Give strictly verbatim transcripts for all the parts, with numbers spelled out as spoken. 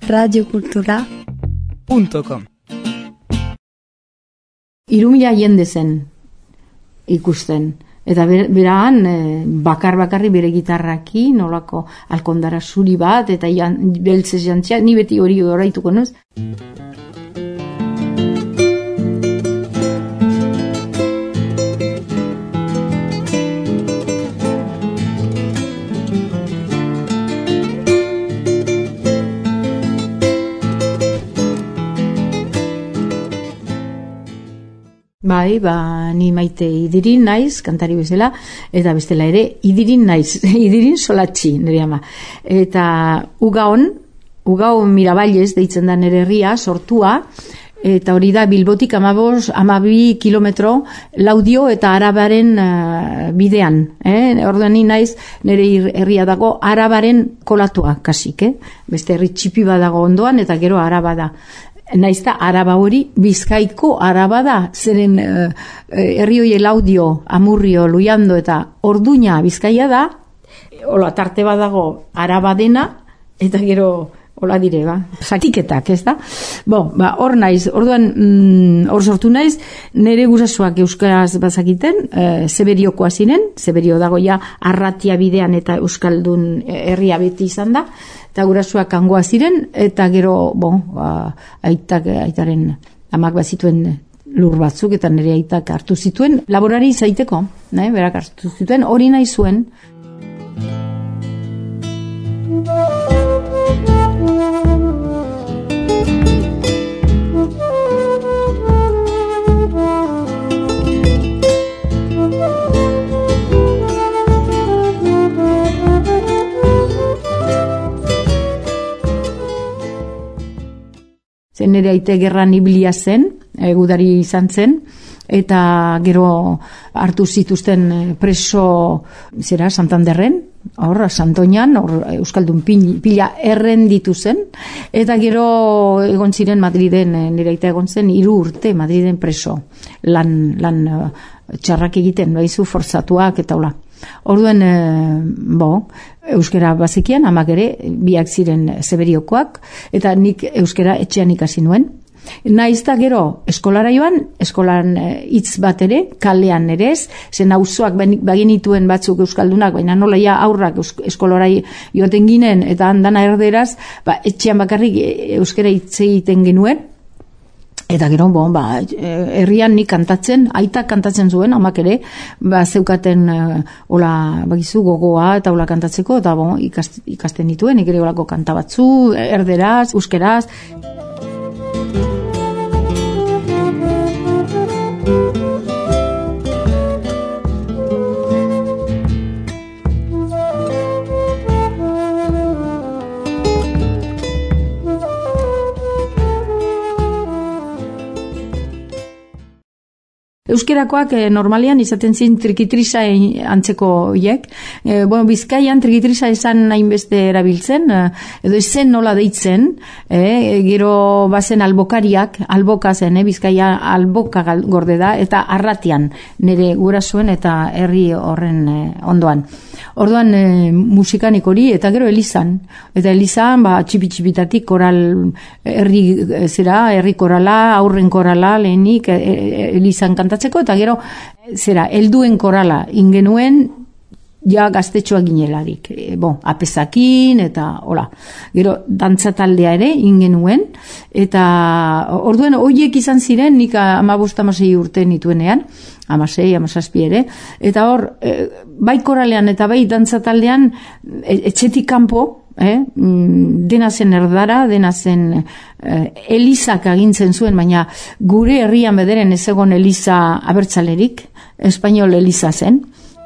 radiokultura punto com. Irumila jende zen ikusten. Eta berahan bakar-bakarri bere gitarraki, nolako alkondara zuri bat, eta jan, beltzez jantzia, ni beti hori oraituko nuz. Bai, ba, ni Maite Idirin naiz, kantari bezala, eta bestela ere, Idirin naiz, Idirin Solatxi, nire ama. Eta Ugaon, Ugaon Miraballes, deitzen da nire herria, sortua, eta hori da Bilbotik amabos, amabi kilometro Laudio eta Arabaren uh, bidean. Eh? Orduan ni naiz, nire herria dago Arabaren kolatua, kasik, eh? Beste herri txipi badago ondoan, eta gero Araba da. Naizta Araba hori Bizkaiko Araba da, zeren uh, herri hori Laudio, Amurrio, Luiando eta Orduña Bizkaia da, hola tarte badago Araba dena, eta gero hola dire, ba, sakiketak, ez da? Bo, ba, hor naiz, orduan, mm, hor sortu naiz, nire gurasoak euskaraz bazakiten, e, Zeberiokoa ziren, Zeberio dago ja Arratia bidean eta euskaldun herria beti izan da, eta gurasoak Hangoa ziren, eta gero, bon, ba, aitak, aitaren amak bazituen lur batzuk, eta nire aitak hartu zituen, laborari zaiteko, ne, berak hartu zituen, hori nahi zuen. Zen ere aite gerran ibilia zen, gudari izan zen, eta gero hartu zituzten preso, zera, Santanderren, hor, Santoñan, hor, Euskaldun pila errenditu zen, eta gero egon ziren Madriden, nire aita egon zen, hiru urte Madriden preso, lan, lan txarrak egiten, baizu forzatuak eta hola. Orduan, e, bo, euskera bazekian, amak ere, biak ziren Zeberiokoak, eta nik euskera etxean ikasi nuen. Naiz da gero, eskolara joan, eskolan hitz bat ere, kalean ere ez, zen auzoak bagenituen batzuk euskaldunak, baina nola ja aurrak eskolara joaten ginen, eta handana erderaz, ba, etxean bakarrik euskera hitz egiten genuen. Eta gero, bon, ba, herrian nik kantatzen, aitak kantatzen zuen, amak ere, ba, zeukaten, hola, bagizu, gogoa, eta hola kantatzeko, eta bon, ikast, ikasten dituen, ikere holako kanta batzu, erderaz, euskeraz. Euskerakoak eh, normalian izaten zin trikitrisa antzeko hiek. Eh, bueno, Bizkaian trikitrisa esan hainbeste erabiltzen, eh, edo ezen nola deitzen, eh, gero bazen albokariak, alboka zen, eh, Bizkaia alboka gorde da, eta Arratian nire gurasoen eta herri horren eh, ondoan. Orduan eh, musikanik hori, eta gero Elizan. Eta Elizan, ba, txipi-txipitatik koral, herri zera, herri korala, aurren korala, lehenik, eh, Elizan kantatzeko, eta gero, zera, helduen korala ingenuen, ja gaztetxoa ginelarik. E, bon, apezakin, eta hola. Gero, dantza taldea ere ingenuen, eta orduen, horiek izan ziren, nik amabost amasei urte nituenean, amasei, amasazpi ere, eta hor, e, bai koralean eta bai dantza taldean, etxetik kanpo, eh, dena zen erdara, dena zen eh, Elizak agintzen zuen, baina gure herrian bederen ez egon Eliza abertzalerik, espainol Eliza zen.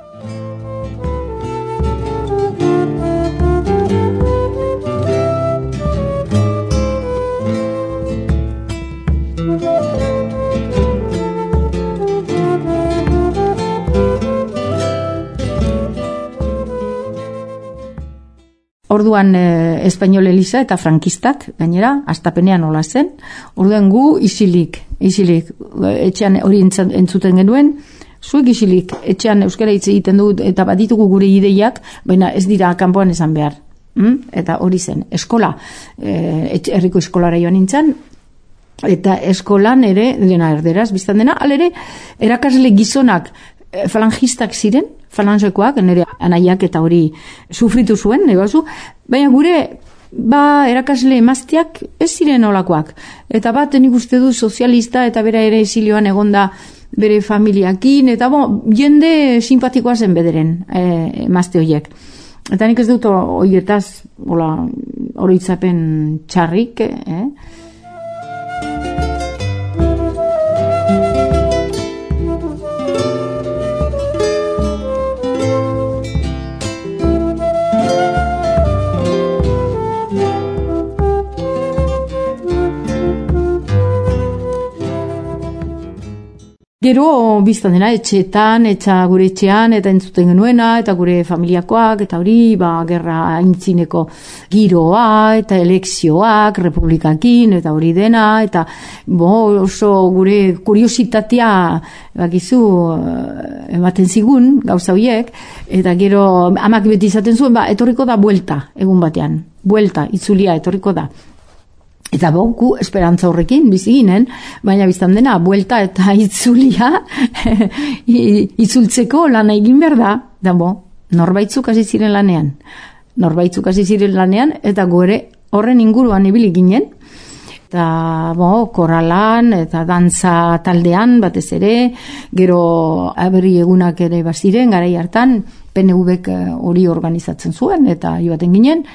Orduan eh, espainol Eliza eta frankistak, gainera, astapenean hola zen. Orduan gu isilik, isilik, etxean hori entzuten genuen, zuek isilik, etxean euskara hitz egiten dut eta baditugu gure ideiak, baina ez dira kanpoan esan behar. Mm? Eta hori zen, eskola, e, herriko eskolara joan nintzen, eta eskolan ere, dena erderaz, biztan dena, alere, erakasle gizonak e, falangistak ziren, falangekoak, nire anaiak eta hori sufritu zuen, negozu, baina gure, ba, erakasle emaztiak ez ziren olakoak. Eta bat, nik uste du sozialista eta bera ere esilioan egonda bere familiakin, eta bo, jende simpatikoa zen bederen, e, emazte horiek. Eta nik ez dut horietaz, oroitzapen txarrik, eh? Gero, biztan dena, etxeetan, etxa gure etxean, eta entzuten genuena, eta gure familiakoak, eta hori, ba, gerra aintzineko giroa, eta elekzioak, republikakin, eta hori dena, eta bo, oso gure kuriositatea, bakizu, ematen zigun, gauza horiek, eta gero, amak beti izaten zuen, ba, etorriko da buelta, egun batean, buelta, itzulia, etorriko da. Eta boku esperantza horrekin bizi ginen, baina biztan dena, buelta eta itzulia itzultzeko lana egin behar da, da bo, norbaitzuk hasi ziren lanean. Norbaitzuk hasi ziren lanean, eta gore horren inguruan ibili ginen, eta bo, koralan eta dantza taldean batez ere, gero aberri egunak ere baziren, garai hartan, P N V-ek hori organizatzen zuen, eta joaten ginen.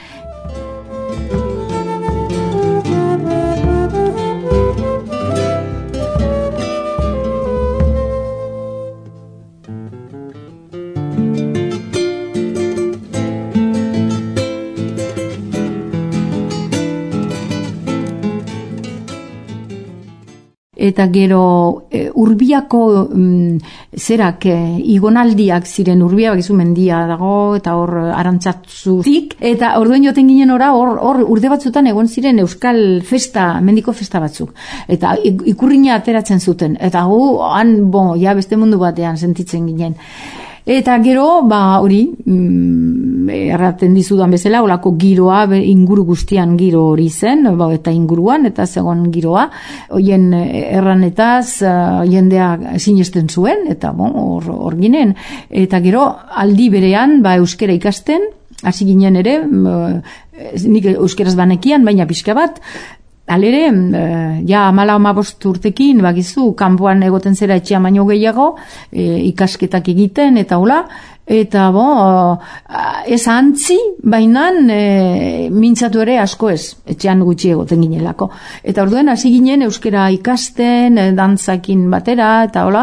Eta gero e, Urbiako mm, zerak e, igonaldiak ziren, Urbia bakizu mendia dago eta hor arantzatzutik, eta orduen joten ginen ora, hor, hor urte batzutan egon ziren euskal festa, mendiko festa batzuk, eta ikurrina ateratzen zuten, eta gu, han, bo, ja beste mundu batean sentitzen ginen. Eta gero, ba, hori, mm, erraten dizudan bezala, olako giroa, inguru guztian giro hori zen, ba, eta inguruan, eta zegoen giroa, hoien erranetaz, uh, jendea sinesten zuen, eta bon, hor, hor ginen. Eta gero, aldi berean, ba, euskera ikasten, hasi ginen ere, uh, nik euskeraz banekian, baina pixka bat, alere, ja, amala amabost urtekin, bagizu, kanpoan egoten zera etxea baino gehiago, e, ikasketak egiten, eta hola, eta, bo, ez antzi, bainan, e, mintzatu ere asko ez, etxean gutxi egoten ginelako. Eta orduen, hasi ginen euskera ikasten, dantzakin batera, eta hola,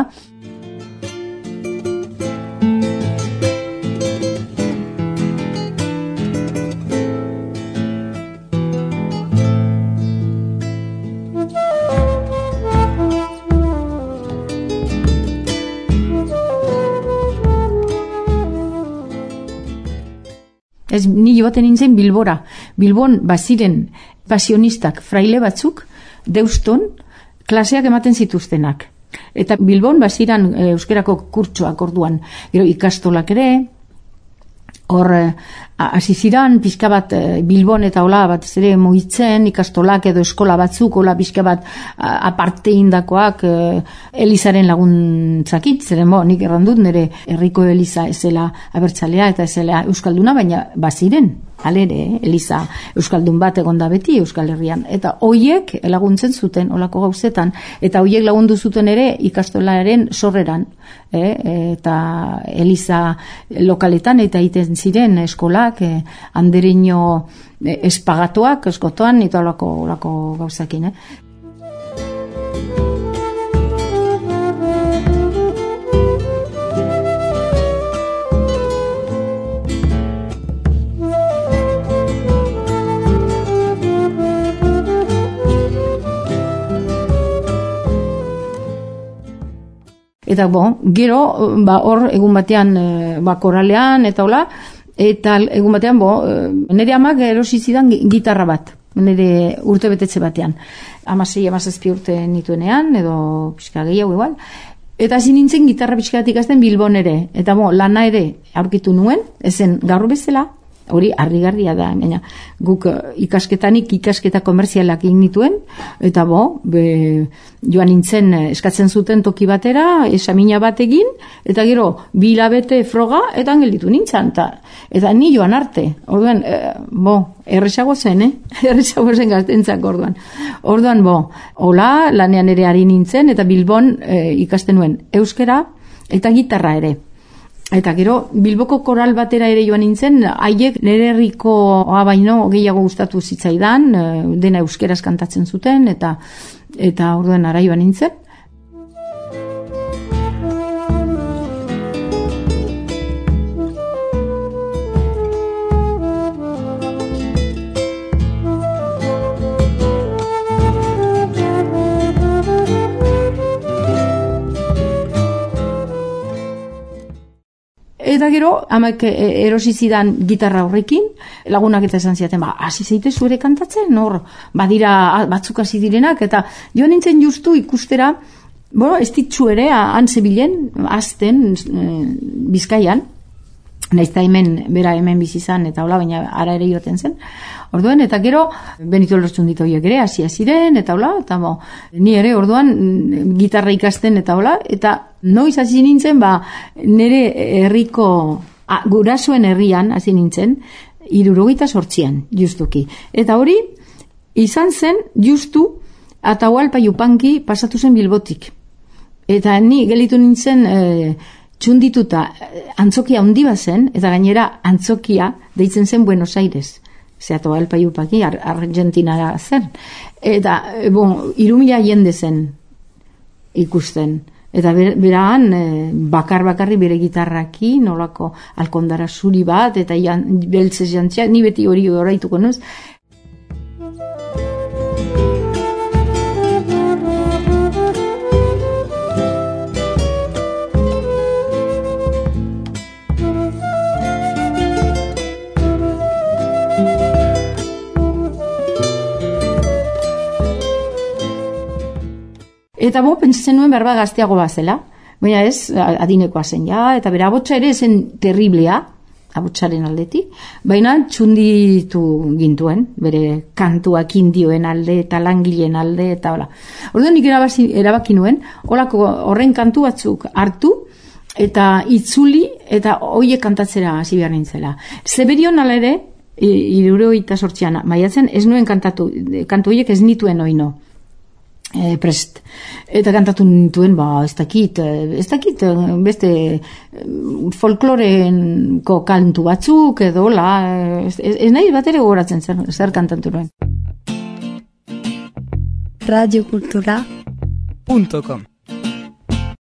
ez, ni joaten nintzen Bilbora. Bilbon baziren pasionistak, fraile batzuk, deuston, klaseak ematen zituztenak. Eta Bilbon baziran e, euskerako kurtsoak orduan, gero ikastolak ere, hor hasi ziran pixka bat e, Bilbon eta hola bat ere mugitzen, ikastolak edo eskola batzuk, hola pixka bat aparte indakoak e, Elizaren laguntzakit, zeren bo, nik errandut nire herriko Eliza ezela abertzalea eta ezela euskalduna, baina baziren, alere, Eliza euskaldun bat egonda beti Euskal Herrian, eta hoiek laguntzen zuten olako gauzetan, eta hoiek lagundu zuten ere ikastolaren sorreran, e, eta Eliza lokaletan eta egiten ziren eskolak, e, andereño e, espagatuak eskotoan, eta olako, olako gauzakin, eh? Eta bon, gero, ba, hor egun batean ba, koralean eta hola, eta egun batean, bo, nire amak erosi zidan gitarra bat, nire urte betetze batean. Amasei, amazazpi urte nituenean, edo pixka gehiago igual. Eta hasi nintzen gitarra pixka bat ikasten Bilbon ere. Eta bo, lana ere aurkitu nuen, ezen gaur bezala, Hori harrigarria da, baina guk ikasketanik ikasketa komerzialak egin nituen, eta bo, be, joan nintzen eskatzen zuten toki batera, esamina bat egin, eta gero, bi hilabete froga, eta gelditu nintzen, eta, eta ni joan arte. Orduan, e, bo, erresago zen, eh? Erresago zen gaztentzak orduan. Orduan, bo, hola, lanean ere ari nintzen, eta Bilbon e, ikasten nuen euskera, eta gitarra ere. Eta gero, Bilboko koral batera ere joan nintzen, haiek nire herrikoa baino gehiago gustatu zitzaidan, dena euskeraz kantatzen zuten, eta eta orduan ara joan nintzen. Eta gero, amak erosi zidan gitarra horrekin, lagunak eta esan ziaten, ba, hasi zeite zure kantatzen, hor, badira batzuk hasi direnak, eta joan nintzen justu ikustera, bueno, ez ditzu ere, han zebilen, azten, e, Bizkaian, naizta hemen, bera hemen bizizan, eta hola, baina ara ere joten zen. Orduan, eta gero, Benito Lertxundito horiek ere, hasia ziren, eta hola, eta bo, ni ere orduan gitarra ikasten, eta hola, eta noiz hasi nintzen, ba, nire herriko, a, gurasoen herrian hasi nintzen, hirurogeita zortzian, justuki. Eta hori, izan zen, justu, Atahualpa Yupanqui pasatu zen Bilbotik. Eta ni gelitu nintzen, e, txundituta, antzokia handi bazen, eta gainera antzokia deitzen zen Buenos Aires. Zeatu Atahualpa Yupanqui, Ar Argentinara zen. Eta, bon, irumila jende zen ikusten. Eta beraan, e, bakar-bakarri bere gitarraki, nolako alkondara zuri bat, eta jan, beltzez jantzia, ni beti hori oraituko nuz. Eta bo, pentsatzen nuen berba gazteago bazela, baina ez, adinekoa zen ja, eta bera abotsa ere zen terriblea, abotsaren aldetik, baina txunditu gintuen, bere kantuak indioen alde, eta langileen alde, eta hola. Orduan nik erabaki, erabaki nuen, holako horren kantu batzuk hartu, eta itzuli, eta hoiek kantatzera hasi behar nintzela. Zeberion ala ere, hirurogeita zortzian maiatzen, ez nuen kantatu, kantu hoiek ez nituen oino. E, prest. Eta kantatu nituen, ba, ez dakit, ez dakit, beste folkloreenko kantu batzuk, edo, la, ez, ez nahi bat ere gogoratzen zer, zer kantatu nuen. radiokultura punto com